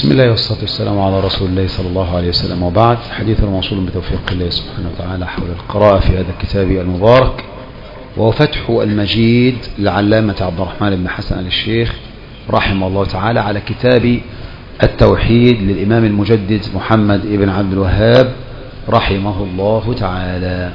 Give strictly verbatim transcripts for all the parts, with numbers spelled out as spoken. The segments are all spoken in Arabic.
بسم الله والصلاة والسلام على رسول الله صلى الله عليه وسلم، وبعد. حديثنا موصول بتوفيق الله سبحانه وتعالى حول القراءة في هذا الكتاب المبارك، وهو فتح المجيد للعلامة عبد الرحمن بن حسن آل الشيخ رحمه الله تعالى على كتاب التوحيد للإمام المجدد محمد بن عبد الوهاب رحمه الله تعالى.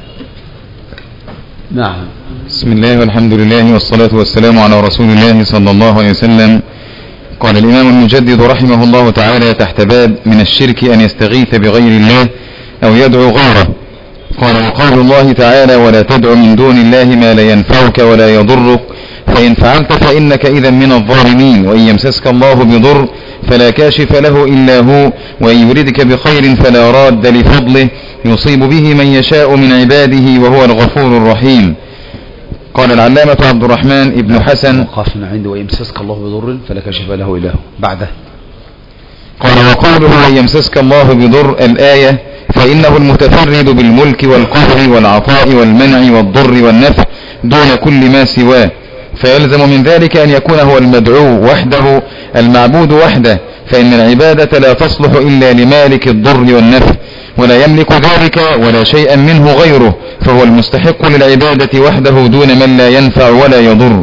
نعم. بسم الله والحمد لله والصلاة والسلام على رسول الله صلى الله عليه وسلم. قال الإمام المجدد رحمه الله تعالى تحت باب من الشرك أن يستغيث بغير الله أو يدعو غيره. قال وقول الله تعالى ولا تدع من دون الله ما لا ينفعك ولا يضرك فإن فعلت فإنك إذا من الظالمين، وإن يمسسك الله بضر فلا كاشف له إلا هو، وإن يردك بخير فلا راد لفضله يصيب به من يشاء من عباده وهو الغفور الرحيم. قال العلامة عبد الرحمن ابن حسن وقفنا عنده ويمسسك الله بضر فلا كاشف له إلا هو. بعده قال وقوله وإن يمسسك الله بضر الآية فإنه المتفرد بالملك والقهر والعطاء والمنع والضر والنفع دون كل ما سواه، فيلزم من ذلك أن يكون هو المدعو وحده المعبود وحده، فإن العبادة لا تصلح إلا لمالك الضر والنفع، ولا يملك ذلك ولا شيئا منه غيره، فهو المستحق للعبادة وحده دون من لا ينفع ولا يضر.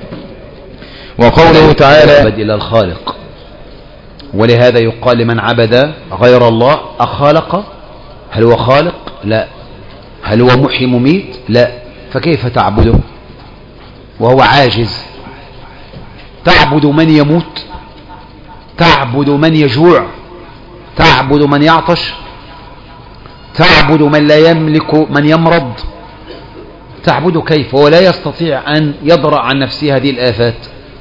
وقوله تعالى عبد إلى الخالق، ولهذا يقال لمن عبد غير الله أخالق؟ هل هو خالق؟ لا. هل هو محيي مميت؟ لا. فكيف تعبده وهو عاجز؟ تعبد من يموت؟ تعبد من يجوع؟ تعبد من يعطش؟ تعبد من لا يملك من يمرض؟ تعبد كيف ولا يستطيع أن يضرع عن نفسه هذه الآفات؟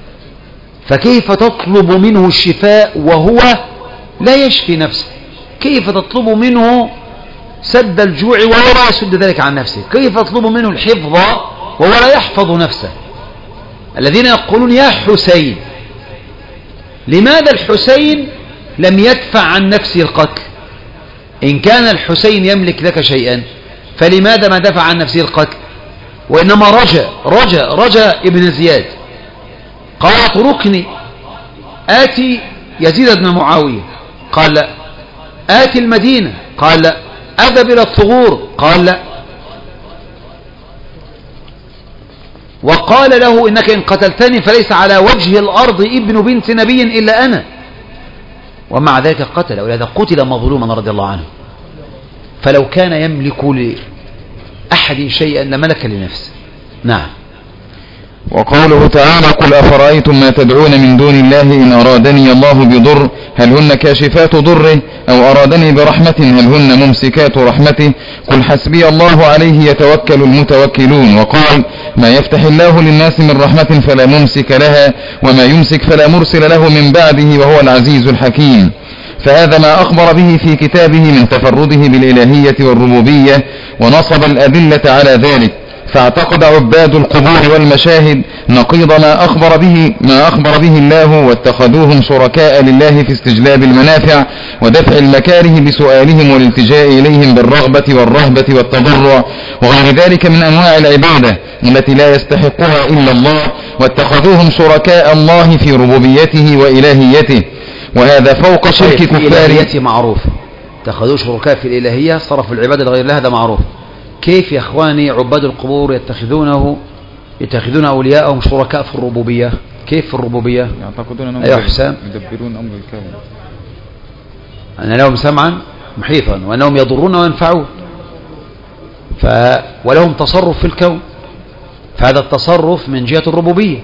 فكيف تطلب منه الشفاء وهو لا يشفي نفسه؟ كيف تطلب منه سد الجوع وهو لا يسد ذلك عن نفسه؟ كيف تطلب منه الحفظ وهو لا يحفظ نفسه؟ الذين يقولون يا حسين، لماذا الحسين لم يدفع عن نفسه القتل؟ إن كان الحسين يملك لك شيئا فلماذا ما دفع عن نفسه القتل؟ وإنما رجا رجا رجا ابن زياد قال اتركني آتي يزيد بن معاوية، قال لا. آتي المدينة، قال لا. أذهب إلى الثغور، قال لا. وقال له إنك إن قتلتني فليس على وجه الأرض ابن بنت نبي إلا أنا، ومع ذلك قتل، ولهذا قتل مظلوما رضي الله عنه. فلو كان يملك لأحد شيئا لملك لنفسه. نعم. وقوله تعالى قل أفرأيتم ما تدعون من دون الله إن أرادني الله بضر هل هن كاشفات ضره أو أرادني برحمة هل هن ممسكات رحمته قل حسبي الله عليه يتوكل المتوكلون. وقال ما يفتح الله للناس من رحمة فلا ممسك لها وما يمسك فلا مرسل له من بعده وهو العزيز الحكيم. فهذا ما أخبر به في كتابه من تفرده بالإلهية والربوبية، ونصب الأدلة على ذلك، فاعتقد عباد القبور والمشاهد نقيض ما أخبر به ما أخبر به الله، واتخذوهم شركاء لله في استجلاب المنافع ودفع المكاره بسؤالهم والالتجاء إليهم بالرغبة والرهبة والتضرع وغير ذلك من أنواع العبادة التي لا يستحقها إلا الله، واتخذوهم شركاء الله في ربوبيته وإلهيته، وهذا فوق شرك كفار. معروف، اتخذوا شركاء في الإلهية، صرفوا العبادة لغير الله، هذا معروف. كيف يا اخواني عباد القبور يتخذونه يتخذون اولياءهم شركاء في الربوبيه؟ كيف في الربوبيه؟ يعتقدون انهم ايوه حسام يدبرون امر الكون، ان لهم سمعا محيطا وانهم يضرون وينفعون، ف ولهم تصرف في الكون، فهذا التصرف من جهه الربوبيه،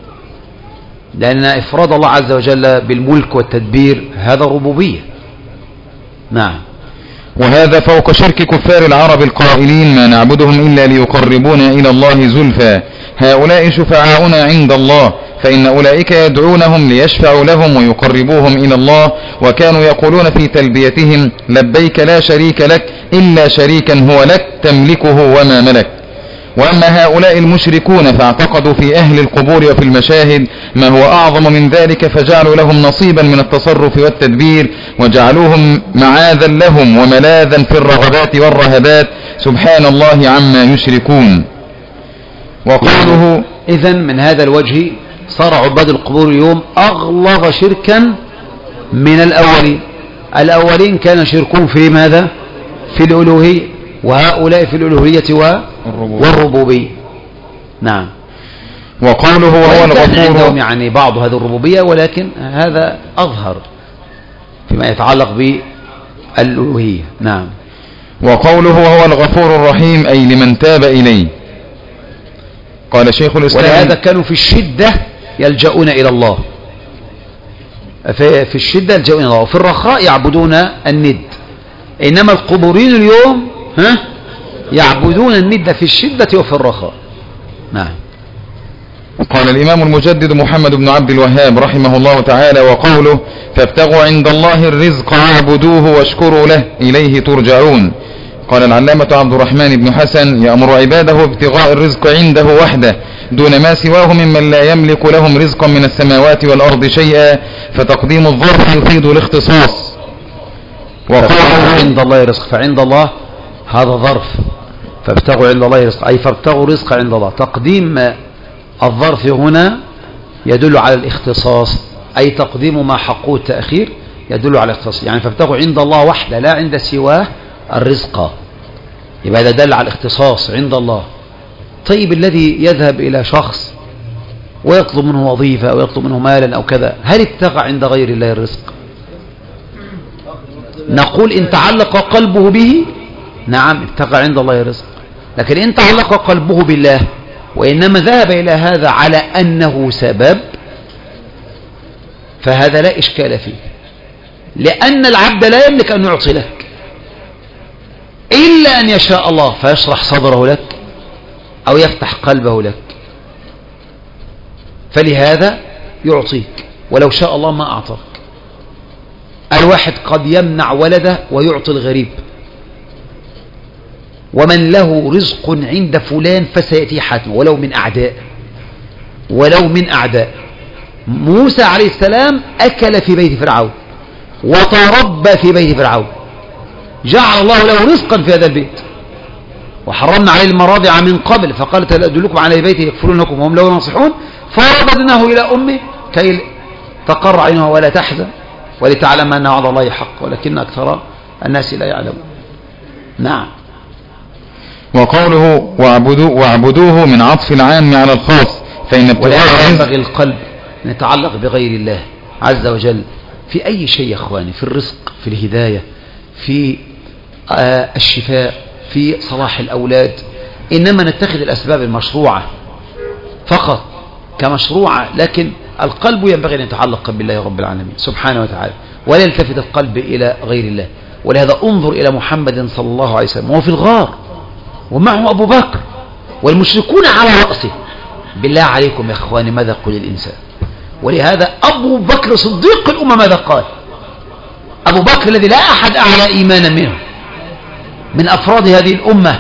لان افراد الله عز وجل بالملك والتدبير هذا ربوبيه. نعم. وهذا فوق شرك كفار العرب القائلين ما نعبدهم إلا ليقربونا إلى الله زلفى هؤلاء شفعاؤنا عند الله، فإن أولئك يدعونهم ليشفعوا لهم ويقربوهم إلى الله، وكانوا يقولون في تلبيتهم لبيك لا شريك لك إلا شريكا هو لك تملكه وما ملك. وأما هؤلاء المشركون فاعتقدوا في أهل القبور وفي المشاهد ما هو أعظم من ذلك، فجعلوا لهم نصيبا من التصرف والتدبير، وجعلوهم معاذا لهم وملاذا في الرغبات والرهبات، سبحان الله عما يشركون. وقوله إذن من هذا الوجه صار عباد القبور اليوم أغلظ شركا من الأولين. الأولين كان شركون في ماذا؟ في الألوهية، وهؤلاء في الألوهية والربوبية. نعم. وقوله وهو الغفور عندهم يعني بعض هذه الربوبية، ولكن هذا أظهر فيما يتعلق بالألوهية. نعم. وقوله وهو الغفور الرحيم أي لمن تاب إليه. قال شيخ الإسلام ولهذا كانوا في الشدة يلجؤون إلى الله، في الشدة يلجؤون إلى الله، وفي الرخاء يعبدون الند. إنما القبورين اليوم ها يعبدون الند في الشدة وفي الرخاء. نعم. قال الإمام المجدد محمد بن عبد الوهاب رحمه الله تعالى: وقوله فابتغوا عند الله الرزق واعبدوه واشكروا له إليه ترجعون. قال العلامة عبد الرحمن بن حسن: يأمر عباده ابتغاء الرزق عنده وحده دون ما سواه ممن لا يملك لهم رزقا من السماوات والأرض شيئا، فتقديم الظرف يفيد الاختصاص. وقال عند الله رزق، فعند الله هذا ظرف، فابتغوا عند الله رزق أي فابتغوا رزق عند الله. تقديم الظرف هنا يدل على الاختصاص، أي تقديم ما حقه التأخير يدل على الاختصاص، يعني فابتغوا عند الله وحده لا عند سواه الرزق، يبقى هذا دل على الاختصاص عند الله. طيب الذي يذهب إلى شخص ويطلب منه وظيفة أو يطلب منه مالا أو كذا، هل ابتغى عند غير الله الرزق؟ نقول إن تعلق قلبه به نعم ابتغى عند الله الرزق، لكن إن تعلق قلبه بالله وإنما ذهب إلى هذا على أنه سبب، فهذا لا إشكال فيه، لأن العبد لا يملك أن يعطي لك إلا أن يشاء الله فيشرح صدره لك أو يفتح قلبه لك، فلهذا يعطيك ولو شاء الله ما أعطاك. الواحد قد يمنع ولده ويعطي الغريب، ومن له رزق عند فلان فسيأتي حتما ولو من أعداء، ولو من أعداء. موسى عليه السلام أكل في بيت فرعون وتربى في بيت فرعون، جعل الله له رزقا في هذا البيت، وحرمنا عليه المراضع من قبل، فقالت هل أدلكم على بيت يكفرونكم وهم له ناصحون، فرددناه إلى أمه كي تقر عينها ولا تحزن ولتعلم أن وعد الله حق ولكن أكثر الناس لا يعلمون. نعم. وقوله واعبدوه, واعبدوه من عطف العام على الخاص، فإن ابتغاء ينبغي القلب أن يتعلق بغير الله عز وجل في أي شيء يا أخواني، في الرزق، في الهداية، في آه الشفاء، في صلاح الأولاد. إنما نتخذ الأسباب المشروعة فقط كمشروعة، لكن القلب ينبغي أن يتعلق بالله رب العالمين سبحانه وتعالى، ولا يلتفت القلب إلى غير الله. ولهذا انظر إلى محمد صلى الله عليه وسلم وهو في الغار ومعه أبو بكر والمشركون على رأسه، بالله عليكم يا أخواني ماذا يقول الإنسان؟ ولهذا أبو بكر صديق الأمة ماذا قال؟ أبو بكر الذي لا أحد أعلى إيمانا منه من أفراد هذه الأمة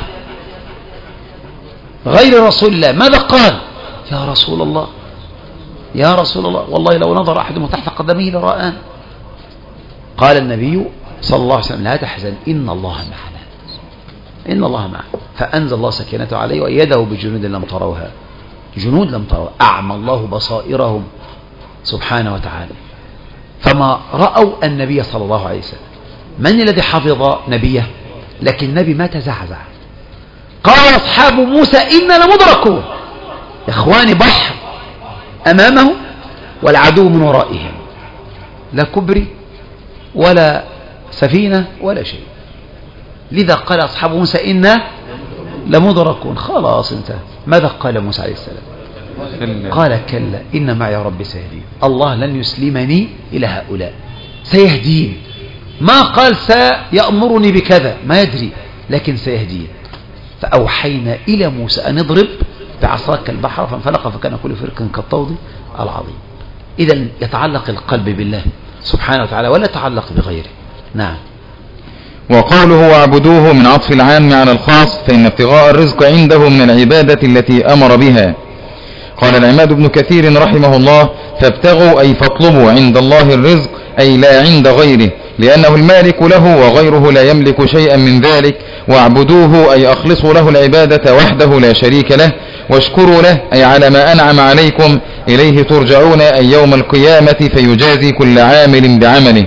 غير رسول الله، ماذا قال؟ يا رسول الله يا رسول الله والله لو نظر أحدهم تحت قدمه لرآن. قال النبي صلى الله عليه وسلم لا تحزن إن الله معنا، إن الله معنا، فأنزل الله سكينته عليه وأيده بجنود لم تروها، جنود لم تروها، أعمى الله بصائرهم سبحانه وتعالى، فما رأوا النبي صلى الله عليه وسلم. من الذي حفظ نبيه؟ لكن النبي ما تزعزع. قال أصحاب موسى إنا لمدركون، يا إخواني بحر أمامه والعدو من ورائهم، لا كبري ولا سفينة ولا شيء. لذا قال أصحاب موسى إنا لمدركون، خلاص انتهى. ماذا قال موسى عليه السلام؟ قال كلا إن معي ربي سيهدين، الله لن يسلمني إلى هؤلاء، سيهدين. ما قال سيأمرني بكذا، ما يدري، لكن سيهدين. فأوحينا إلى موسى أن اضرب بعصاك البحر فانفلق فكان كل فرق كالطود العظيم. إذا يتعلق القلب بالله سبحانه وتعالى ولا يتعلق بغيره. نعم. وقوله واعبدوه من عطف العام على الخاص، فإن ابتغاء الرزق عنده من العبادة التي أمر بها. قال العماد بن كثير رحمه الله: فابتغوا أي فاطلبوا عند الله الرزق أي لا عند غيره، لأنه المالك له وغيره لا يملك شيئا من ذلك. واعبدوه أي أخلصوا له العبادة وحده لا شريك له، واشكروا له أي على ما أنعم عليكم، إليه ترجعون أي يوم القيامة فيجازي كل عامل بعمله.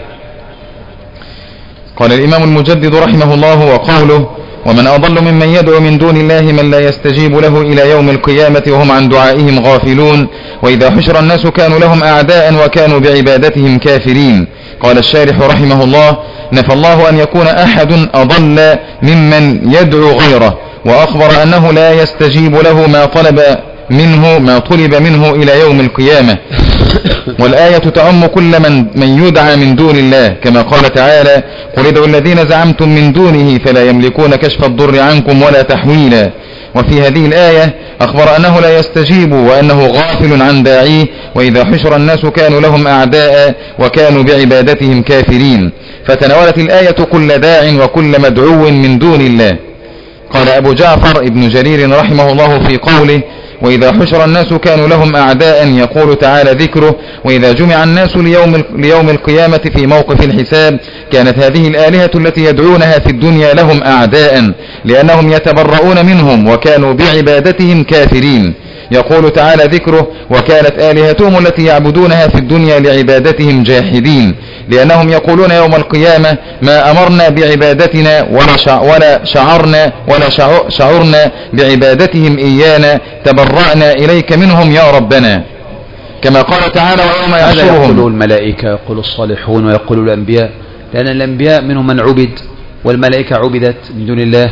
قال الإمام المجدد رحمه الله: وقوله: ومن أضل ممن يدعو من دون الله من لا يستجيب له إلى يوم القيامة وهم عن دعائهم غافلون، وإذا حشر الناس كانوا لهم أعداء وكانوا بعبادتهم كافرين. قال الشارح رحمه الله: نفى الله أن يكون أحد أضل ممن يدعو غيره، وأخبر أنه لا يستجيب له ما طلب منه ما طلب منه إلى يوم القيامة. والآية تعم كل من, من يدعى من دون الله، كما قال تعالى: قل ادعوا الذين زعمتم من دونه فلا يملكون كشف الضر عنكم ولا تحويلا. وفي هذه الآية أخبر أنه لا يستجيب وأنه غافل عن داعيه، وإذا حشر الناس كانوا لهم أعداء وكانوا بعبادتهم كافرين، فتناولت الآية كل داع وكل مدعو من دون الله. قال أبو جعفر ابن جرير رحمه الله في قوله: وإذا حشر الناس كانوا لهم أعداء، يقول تعالى ذكره: وإذا جمع الناس ليوم, ليوم القيامة في موقف الحساب كانت هذه الآلهة التي يدعونها في الدنيا لهم أعداء، لأنهم يتبرؤون منهم وكانوا بعبادتهم كافرين. يقول تعالى ذكره: وكانت آلهتهم التي يعبدونها في الدنيا لعبادتهم جاحدين، لأنهم يقولون يوم القيامة: ما أمرنا بعبادتنا ولا, ولا شعرنا ولا شعرنا بعبادتهم إيانا، تبرأنا إليك منهم يا ربنا. كما قال تعالى: ويوم يحشرهم. يقول الملائكة، يقول الصالحون، ويقول الأنبياء، لأن الأنبياء منهم من عبد، والملائكة عبدت من دون الله،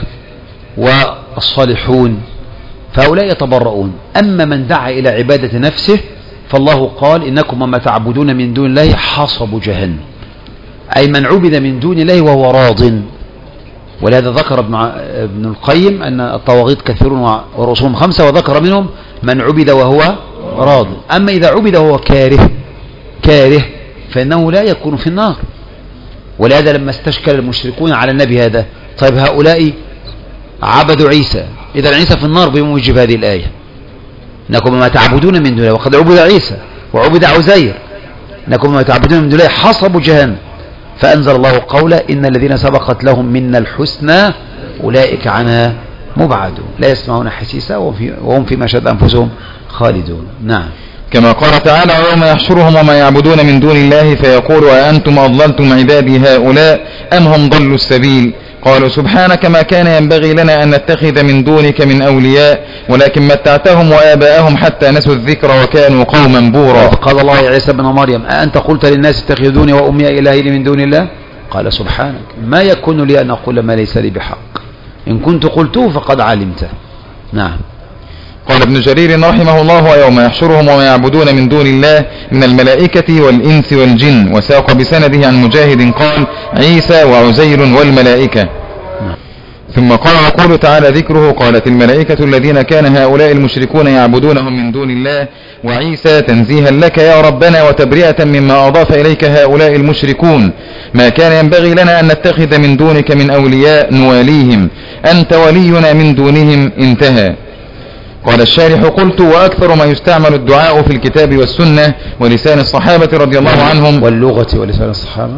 والصالحون، فهؤلاء يتبرؤون. أما من دعا إلى عبادة نفسه فالله قال: إنكم وما تعبدون من دون الله حصب جهنم، أي من عبد من دون الله وهو راض. ولهذا ذكر ابن القيم أن الطواغيت كثيرون ورسولهم خمسة، وذكر منهم من عبد وهو راض. أما إذا عبد وهو كاره كاره فإنه لا يكون في النار. ولهذا لما استشكل المشركون على النبي هذا: طيب هؤلاء عبدوا عيسى، إذا عيسى في النار بموجب هذه الآية، إنكم ما تعبدون من دون الله، وقد عبد عيسى وعبد عزير، إنكم ما تعبدون من دون الله حصبوا جهنم. فأنزل الله قوله: إن الذين سبقت لهم منا الحسنى أولئك عنها مبعدون، لا يسمعون حسيسا وهم فيما شهدت أنفسهم خالدون. نعم. كما قال تعالى: ويوم يحشرهم وما يعبدون من دون الله فيقول: أأنتم أضللتم عبادي هؤلاء أم هم ضلوا السبيل؟ قالوا: سبحانك ما كان ينبغي لنا أن نتخذ من دونك من أولياء ولكن متعتهم وآباءهم حتى نسوا الذكر وكانوا قوما بورا. قال الله يا عيسى بن مريم: أأنت قلت للناس اتخذوني وأمي إلهين من دون الله؟ قال: سبحانك ما يكون لي أن أقول ما ليس لي بحق، إن كنت قلته فقد علمته. نعم. قال ابن جرير رحمه الله: ويوم يحشرهم وما يعبدون من دون الله من الملائكة والإنس والجن. وساق بسنده عن مجاهد قال: عيسى وعزير والملائكة. ثم قال: يقول تعالى ذكره: قالت الملائكة الذين كان هؤلاء المشركون يعبدونهم من دون الله وعيسى تنزيها لك يا ربنا وتبرئة مما أضاف إليك هؤلاء المشركون، ما كان ينبغي لنا أن نتخذ من دونك من أولياء نواليهم، أنت ولينا من دونهم. انتهى. قال الشارح: قلت: وأكثر ما يستعمل الدعاء في الكتاب والسنة ولسان الصحابة رضي الله عنهم واللغة ولسان الصحابة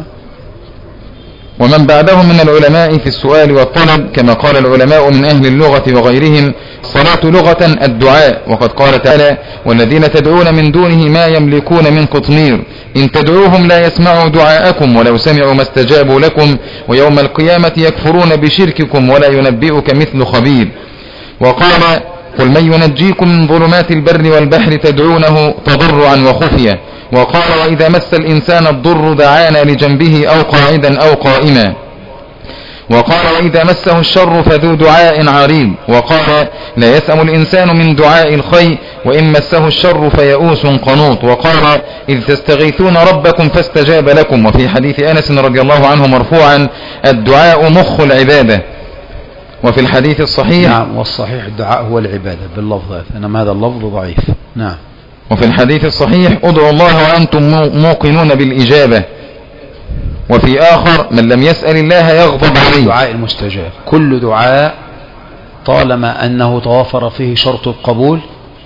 ومن بعدهم من العلماء في السؤال والطلب، كما قال العلماء من أهل اللغة وغيرهم: الصلاة لغة الدعاء. وقد قال تعالى: والذين تدعون من دونه ما يملكون من قطمير، إن تدعوهم لا يسمعوا دعاءكم ولو سمعوا ما استجابوا لكم، ويوم القيامة يكفرون بشرككم ولا ينبئك مثل خبير. وقال: قل من ينجيكم من ظلمات البر والبحر تدعونه تضرعا وخفيا. وقال: وإذا مس الإنسان الضر دعانا لجنبه أو قاعدا أو قائما. وقال: وإذا مسه الشر فذو دعاء عريض. وقال: لا يسأم الإنسان من دعاء الخير وإن مسه الشر فيئوس قنوط. وقال: إذ تستغيثون ربكم فاستجاب لكم. وفي حديث أنس رضي الله عنه مرفوعا: الدعاء مخ العبادة. وفي الحديث الصحيح: نعم، والصحيح الدعاء هو العبادة باللفظ، إنما هذا اللفظ ضعيف. نعم. وفي الحديث الصحيح: ادعوا الله وأنتم موقنون بالإجابة. وفي آخر: من لم يسأل الله يغضب عليه. الدعاء المستجاب كل دعاء طالما أنه توافر فيه شرط القبول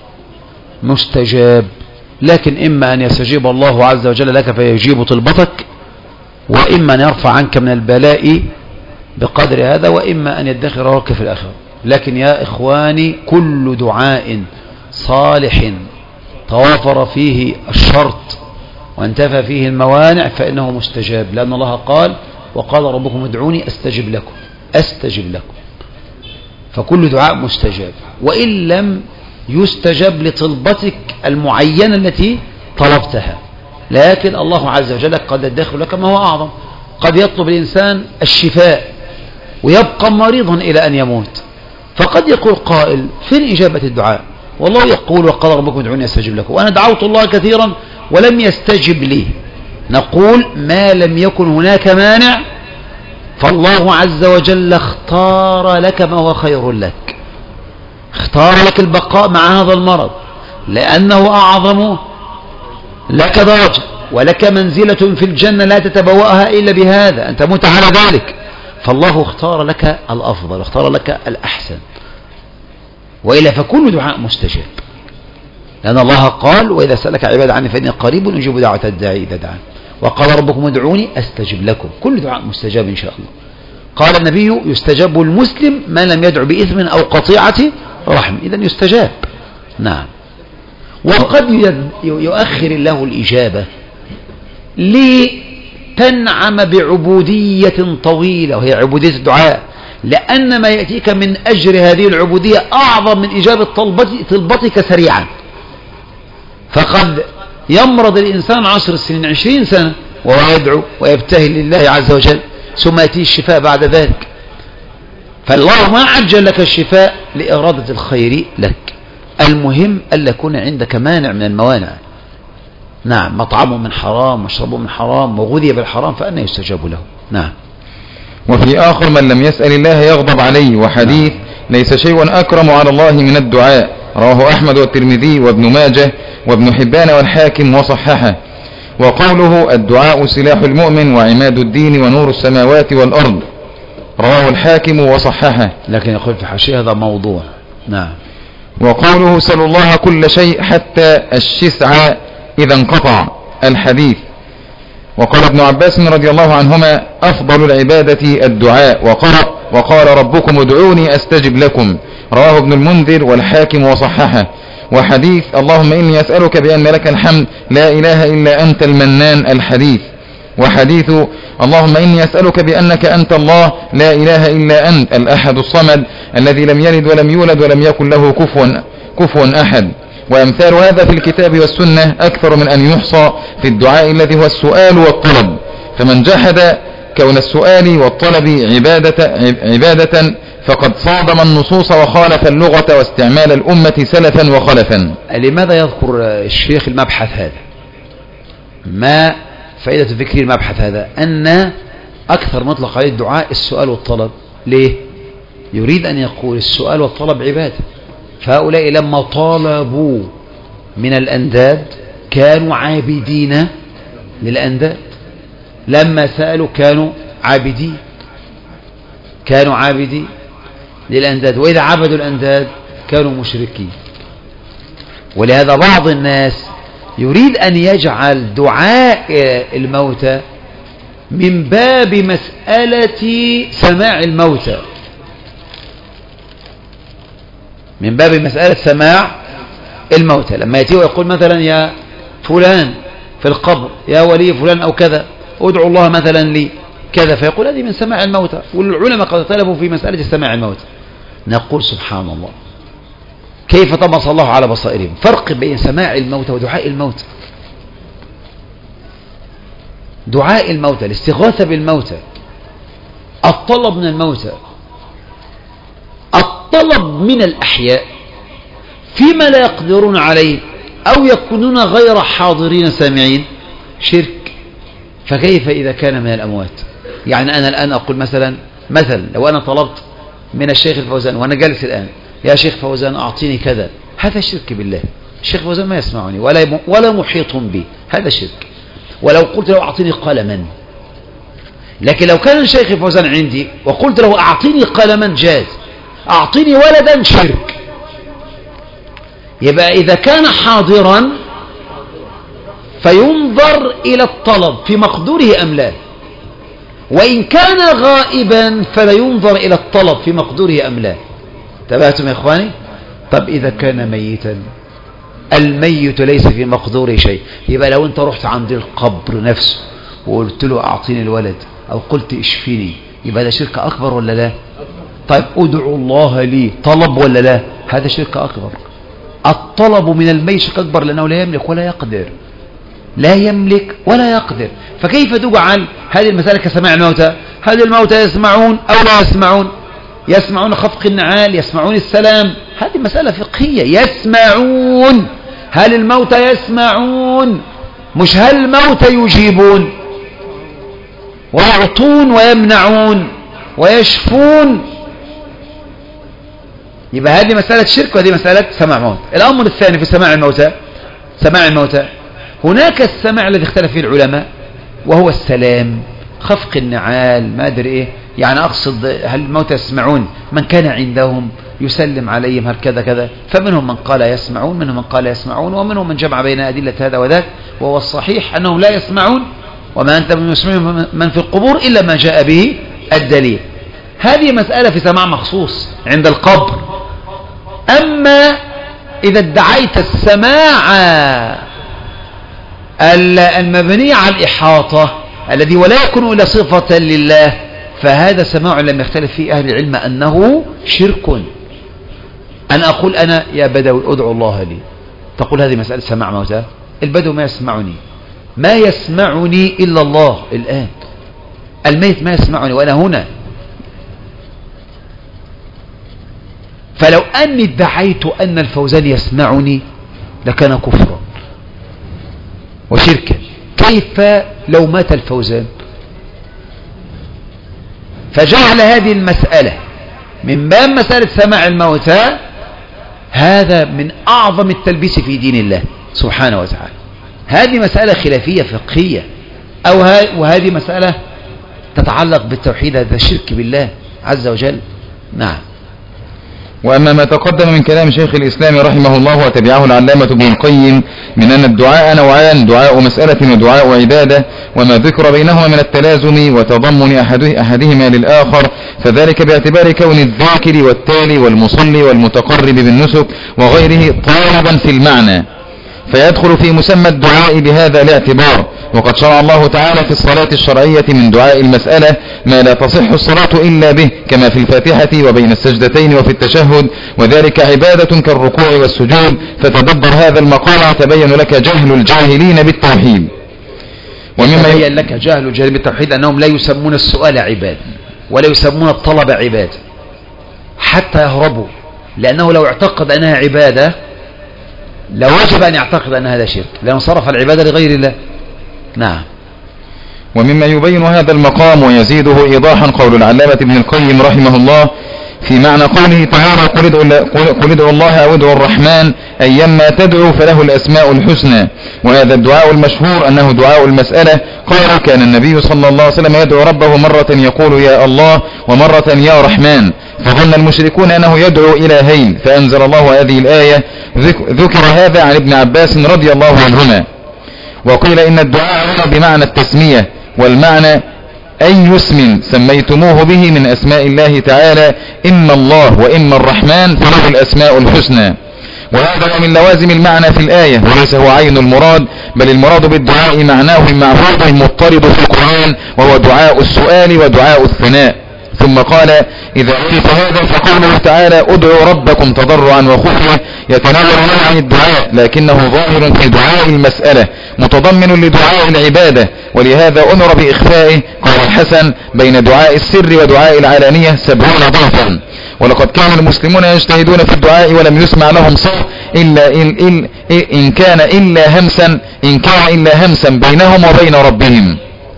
مستجاب، لكن إما أن يستجيب الله عز وجل لك فيجيب طلبتك، وإما أن يرفع عنك من البلاء بقدر هذا، وإما أن يدخر لك في الآخرة. لكن يا إخواني كل دعاء صالح توافر فيه الشرط وانتفى فيه الموانع فإنه مستجاب، لأن الله قال وقال ربكم ادعوني أستجب لكم أستجب لكم، فكل دعاء مستجاب، وإن لم يستجب لطلبتك المعينة التي طلبتها، لكن الله عز وجل قد يدخل لك ما هو أعظم. قد يطلب الإنسان الشفاء ويبقى مريضا إلى أن يموت، فقد يقول قائل فين إجابة الدعاء؟ والله يقول وقال ربكم ادعوني أستجب لكم، وأنا دعوت الله كثيرا ولم يستجب لي. نقول ما لم يكن هناك مانع فالله عز وجل اختار لك ما هو خير لك، اختار لك البقاء مع هذا المرض لأنه أعظم لك درجة ولك منزلة في الجنة لا تتبوأها إلا بهذا، أنت مت على ذلك، فالله اختار لك الأفضل، اختار لك الأحسن، وإلا فكل دعاء مستجاب، لأن الله قال وإذا سألك عباد عني فإني قريب أجيب دعوة الداعي إذا دعان، وقال ربكم ادعوني أستجب لكم، كل دعاء مستجاب إن شاء الله. قال النبي يستجاب المسلم ما لم يدعو بإثم أو قطيعة رحم، إذن يستجاب. نعم. وقد يؤخر الله الإجابة لتنعم بعبودية طويلة وهي عبودية الدعاء، لأن ما يأتيك من أجر هذه العبودية أعظم من إجابة طلبتك سريعا. فقد يمرض الإنسان عشر سنين عشرين سنة وهو يدعو ويبتهل لله عز وجل ثم يأتيه الشفاء بعد ذلك، فالله ما عجل لك الشفاء لإرادة الخير لك، المهم ألا يكون عندك مانع من الموانع. نعم، مطعمه من حرام مشربه من حرام وغذي بالحرام فأنا يستجاب له. نعم. وفي آخر من لم يسأل الله يغضب عليه، وحديث نعم. ليس شيء أكرم على الله من الدعاء، رواه أحمد والترمذي وابن ماجه وابن حبان والحاكم وصححه. وقوله الدعاء سلاح المؤمن وعماد الدين ونور السماوات والأرض، رواه الحاكم وصححه، لكن يقول في حاشية هذا موضوع. نعم. وقوله سلوا الله كل شيء حتى الشسع إذا انقطع، الحديث. وقال ابن عباس رضي الله عنهما أفضل العبادة الدعاء، وقرأ وقال ربكم ادعوني أستجب لكم، رواه ابن المنذر والحاكم وصححه. وحديث اللهم إني أسألك بأن لك الحمد لا إله إلا أنت المنان، الحديث. وحديث اللهم إني أسألك بأنك أنت الله لا إله إلا أنت الأحد الصمد الذي لم يلد ولم يولد ولم يكن له كفوا كفوا أحد. وأمثال هذا في الكتاب والسنة أكثر من أن يحصى في الدعاء الذي هو السؤال والطلب، فمن جحد كون السؤال والطلب عبادة, عبادة فقد صادم النصوص وخالف اللغة واستعمال الأمة سلفا وخلفا. لماذا يذكر الشيخ المبحث هذا؟ ما فائدة ذكر المبحث هذا؟ أن أكثر مطلق عليه الدعاء السؤال والطلب. ليه؟ يريد أن يقول السؤال والطلب عبادة، فهؤلاء لما طالبوا من الأنداد كانوا عابدين للأنداد، لما سألوا كانوا عابدين كانوا عابدين للأنداد، وإذا عبدوا الأنداد كانوا مشركين. ولهذا بعض الناس يريد أن يجعل دعاء الموتى من باب مسألة سماع الموتى، من باب مسألة سماع الموتى. لما يأتيه ويقول مثلا يا فلان في القبر يا ولي فلان أو كذا ادعو الله مثلا لي كذا، فيقول هذه من سماع الموتى، والعلماء قد اختلفوا في مسألة سماع الموتى. نقول سبحان الله كيف طمس الله على بصائرهم، فرق بين سماع الموتى ودعاء الموتى. دعاء الموتى الاستغاثة بالموتى، الطلب من الموتى، الطلب من الأحياء فيما لا يقدرون عليه أو يكونون غير حاضرين سامعين، شرك. فكيف إذا كان من الأموات؟ يعني أنا الآن أقول مثلا مثلا لو أنا طلبت من الشيخ الفوزان وأنا جالس الآن يا شيخ فوزان أعطيني كذا، هذا شرك بالله. الشيخ فوزان ما يسمعني ولا ولا محيط بي، هذا شرك. ولو قلت له أعطيني قلما، لكن لو كان الشيخ فوزان عندي وقلت له أعطيني قلما جاز، أعطيني ولدا شرك. يبقى إذا كان حاضرا فينظر إلى الطلب في مقدوره أم لا، وإن كان غائبا فلا ينظر إلى الطلب في مقدوره أم لا. تبعتم يا إخواني؟ طب إذا كان ميتا، الميت ليس في مقدوره شيء، يبقى لو أنت رحت عند القبر نفسه وقلت له أعطيني الولد أو قلت اشفيني، يبقى ده شرك أكبر ولا لا؟ طيب أدعو الله لي، طلب ولا لا؟ هذا شرك أكبر. الطلب من الميت شرك أكبر لأنه لا يملك ولا يقدر، لا يملك ولا يقدر. فكيف تجعل هذه المسألة كسماع الموتى؟ هل الموتى يسمعون أو لا يسمعون؟ يسمعون خفق النعال، يسمعون السلام، هذه مسألة فقهية. يسمعون، هل الموتى يسمعون؟ مش هل الموتى يجيبون ويعطون ويمنعون ويشفون. يبقى هذه مسألة شرك وهذه مسألة سماع موت. الأمر الثاني في سماع الموتى، سماع الموتى هناك السماع الذي اختلف فيه العلماء وهو السلام، خفق النعال، ما أدري إيه، يعني أقصد هل الموتى يسمعون من كان عندهم يسلم عليهم هل كذا كذا. فمنهم من قال يسمعون، منهم من قال يسمعون، ومنهم من جمع بين أدلة هذا وذاك. وهو الصحيح أنهم لا يسمعون، وما أنت بمسمع من في القبور إلا ما جاء به الدليل. هذه مسألة في سماع مخصوص عند القبر. أما إذا ادعيت السماع المبني على الإحاطة الذي ولا يكون إلا صفة لله، فهذا سماع لم يختلف فيه أهل العلم أنه شرك. أنا أقول أنا يا بدوي أدعو الله لي، تقول هذه مسألة سماع موتى. البدو ما يسمعني، ما يسمعني إلا الله الآن. الميت ما يسمعني وأنا هنا. فلو أني ادعيت أن الفوزان يسمعني لكان كفرا وشركا. كيف لو مات الفوزان؟ فجعل هذه المسألة من باب مسألة سماع الموتى هذا من أعظم التلبيس في دين الله سبحانه وتعالى. هذه مسألة خلافية فقهية، أو وهذه مسألة تتعلق بالتوحيد، هذا الشرك بالله عز وجل. نعم. وأما ما تقدم من كلام شيخ الإسلام رحمه الله وتبعه العلامة ابن القيم من أن الدعاء نوعان، دعاء مسألة ودعاء عبادة، وما ذكر بينهما من التلازم وتضمن أحدهما للآخر، فذلك باعتبار كون الذاكر والتالي والمصلي والمتقرب بالنسك وغيره طالبا في المعنى، فيدخل في مسمى الدعاء بهذا الاعتبار. وقد شرع الله تعالى في الصلاة الشرعية من دعاء المسألة ما لا تصح الصلاة إلا به، كما في الفاتحة وبين السجدتين وفي التشهد، وذلك عبادة كالركوع والسجود. فتدبر هذا المقام تبين لك جهل الجاهلين بالتوحيد. ومما يبين لك جهل الجاهلين بالتوحيد أنهم لا يسمون السؤال عبادة ولا يسمون الطلب عبادة حتى يهربوا، لأنه لو اعتقد أنها عبادة لوجب أن يعتقد أن هذا شرك، لأنه صرف العبادة لغير الله. نعم. ومما يبين هذا المقام ويزيده إيضاحا قول العلامة ابن القيم رحمه الله في معنى قوله تعالى قل ادعوا الله أو ادعوا الرحمن أيما تدعو فله الأسماء الحسنى. وهذا الدعاء المشهور أنه دعاء المسألة. قال كان النبي صلى الله عليه وسلم يدعو ربه مرة يقول يا الله ومرة يا رحمن، فظن المشركون أنه يدعو إلهين، فأنزل الله هذه الآية. ذكر هذا عن ابن عباس رضي الله عنهما. وقيل إن الدعاء هنا بمعنى التسمية، والمعنى أي اسم سميتموه به من أسماء الله تعالى، إما الله وإما الرحمن فله الأسماء الحسنى. وهذا من لوازم المعنى في الآية، وليس هو عين المراد، بل المراد بالدعاء معناه المعهود المضطرد في القرآن، وهو دعاء السؤال ودعاء الثناء. ثم قال إذا عرف هذا فقوله تعالى ادعوا ربكم تضرعا وخفية يتناول عن الدعاء، لكنه ظاهر في دعاء المسألة متضمن لدعاء العبادة، ولهذا أمر بإخفائه. قال الحسن بين دعاء السر ودعاء العلانية سبعون ضعفا. ولقد كان المسلمون يجتهدون في الدعاء ولم يسمع لهم صوت إلا إن, إن, إن كان إلا همسا إن كان إلا همسا بينهم وبين ربهم.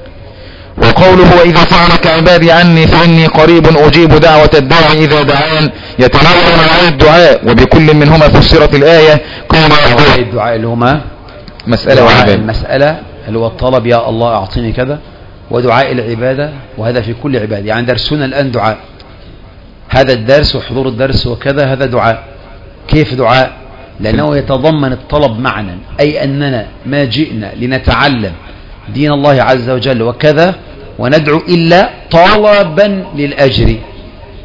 وقوله وإذا سألك عبادي عني فإني قريب أجيب دعوة الداعي إذا دعان يتناول عن الدعاء، وبكل منهما فسرت الآية. قال الدعاء اللي هما مسألة وعبادة، المسألة اللي هو الطلب يا الله أعطيني كذا، ودعاء العبادة، وهذا في كل عبادة. يعني درسنا الآن دعاء، هذا الدرس وحضور الدرس وكذا هذا دعاء. كيف دعاء؟ لأنه يتضمن الطلب معنى، أي أننا ما جئنا لنتعلم دين الله عز وجل وكذا وندعو إلا طلبا للأجر.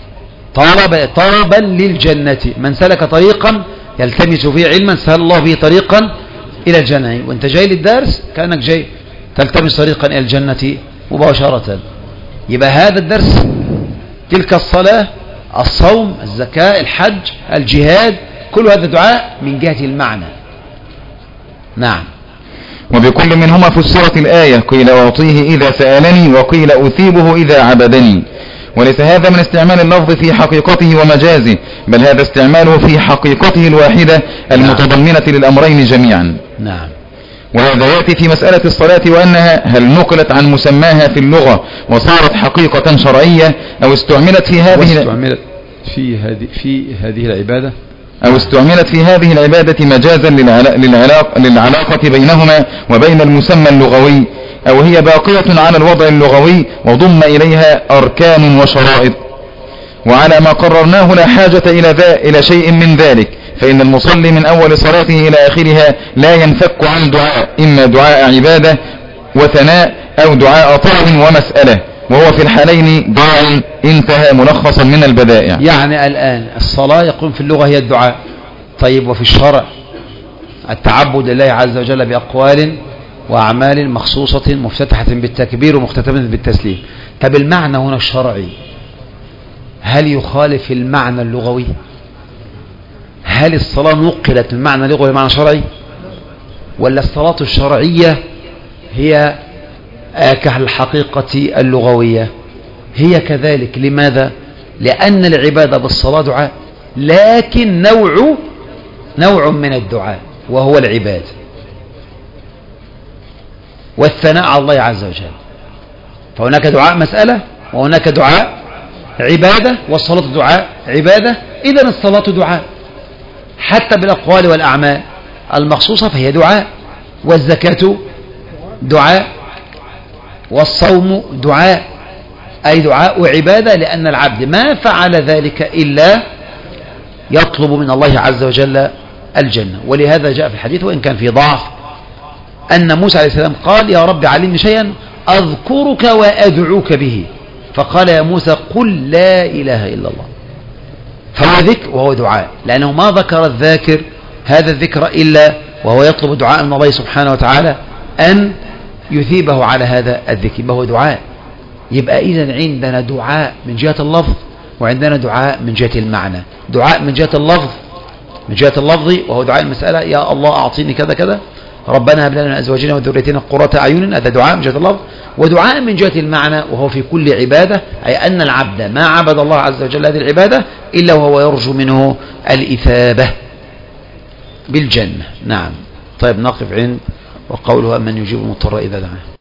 طلب طلبا للجنة. من سلك طريقا يلتمس فيه علما سهل الله به طريقا إلى الجنة. وانت جاي للدرس كأنك جاي تلتمس طريقا إلى الجنة مباشرة. يبقى هذا الدرس، تلك الصلاة، الصوم، الزكاة، الحج، الجهاد، كل هذا دعاء من جهة المعنى. نعم. وبكل منهما فسرت الآية، قيل أعطيه إذا سألني وقيل أثيبه إذا عبدني. وليس هذا من استعمال اللفظ في حقيقته ومجازه، بل هذا استعماله في حقيقته الواحدة المتضمنة نعم. للأمرين جميعا. نعم. وهذا يأتي في مسألة الصلاة، وأنها هل نقلت عن مسماها في اللغة وصارت حقيقة شرعية، أو استعملت في هذه واستعملت في هذه في هذه العبادة أو استعملت في هذه العبادة مجازا للعلاقة, للعلاقة بينهما وبين المسمى اللغوي، أو هي باقية على الوضع اللغوي وضم إليها أركان وشرائط. وعلى ما قررناه لا حاجة إلى, ذا إلى شيء من ذلك، فإن المصلي من أول صلاته إلى آخرها لا ينفك عن دعاء، إما دعاء عبادة وثناء أو دعاء طلب ومسألة، وهو في الحالين داع انتهى ملخصا من البدائع. يعني الآن الصلاة يقول في اللغة هي الدعاء. طيب وفي الشرع التعبد لله عز وجل بأقوال وأعمال مخصوصة مفتتحة بالتكبير ومختتمة بالتسليم. طب المعنى هنا الشرعي هل يخالف المعنى اللغوي؟ هل الصلاة نقلت من معنى لغوي لمعنى شرعي، ولا الصلاة الشرعية هي كالحقيقة اللغوية؟ هي كذلك. لماذا؟ لأن العبادة بالصلاة دعاء، لكن نوع نوع من الدعاء وهو العبادة والثناء على الله عز وجل. فهناك دعاء مسألة وهناك دعاء عبادة، والصلاة دعاء عبادة. إذن الصلاة دعاء حتى بالأقوال والأعمال المخصوصة فهي دعاء، والزكاة دعاء، والصوم دعاء، أي دعاء وعبادة، لأن العبد ما فعل ذلك إلا يطلب من الله عز وجل الجنة. ولهذا جاء في الحديث وإن كان في ضعف أن موسى عليه السلام قال يا رب علمني شيئا أذكرك وأدعوك به، فقال يا موسى قل لا إله إلا الله. فهو ذكر وهو دعاء، لأنه ما ذكر الذاكر هذا الذكر إلا وهو يطلب دعاء من الله سبحانه وتعالى أن يثيبه على هذا الذكر، وهو دعاء. يبقى إذن عندنا دعاء من جهة اللفظ، وعندنا دعاء من جهة المعنى. دعاء من جهة اللفظ من جهة اللفظ وهو دعاء المسألة يا الله أعطيني كذا كذا، ربنا هب لنا من أزواجنا وذريتنا قرة أعين، هذا دعاء من جهة اللفظ. ودعاء من جهة المعنى وهو في كل عبادة، أي أن العبد ما عبد الله عز وجل هذه العبادة إلا وهو يرجو منه الإثابة بالجنة. نعم. طيب نقف عند وقوله من يجيب المضطر إذا دعاه.